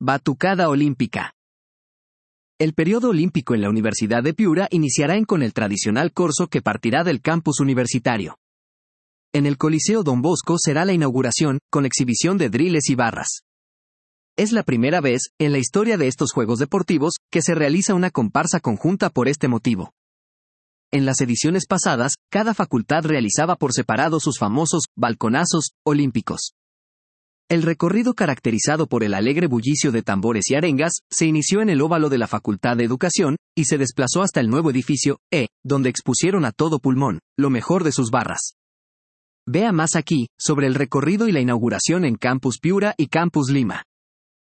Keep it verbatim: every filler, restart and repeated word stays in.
Batucada olímpica. El periodo olímpico en la Universidad de Piura iniciará en con el tradicional corso que partirá del campus universitario. En el Coliseo Don Bosco será la inauguración, con exhibición de driles y barras. Es la primera vez, en la historia de estos Juegos Deportivos, que se realiza una comparsa conjunta por este motivo. En las ediciones pasadas, cada facultad realizaba por separado sus famosos balconazos olímpicos. El recorrido, caracterizado por el alegre bullicio de tambores y arengas, se inició en el óvalo de la Facultad de Educación, y se desplazó hasta el nuevo edificio E, donde expusieron a todo pulmón lo mejor de sus barras. Vea más aquí, sobre el recorrido y la inauguración en Campus Piura y Campus Lima.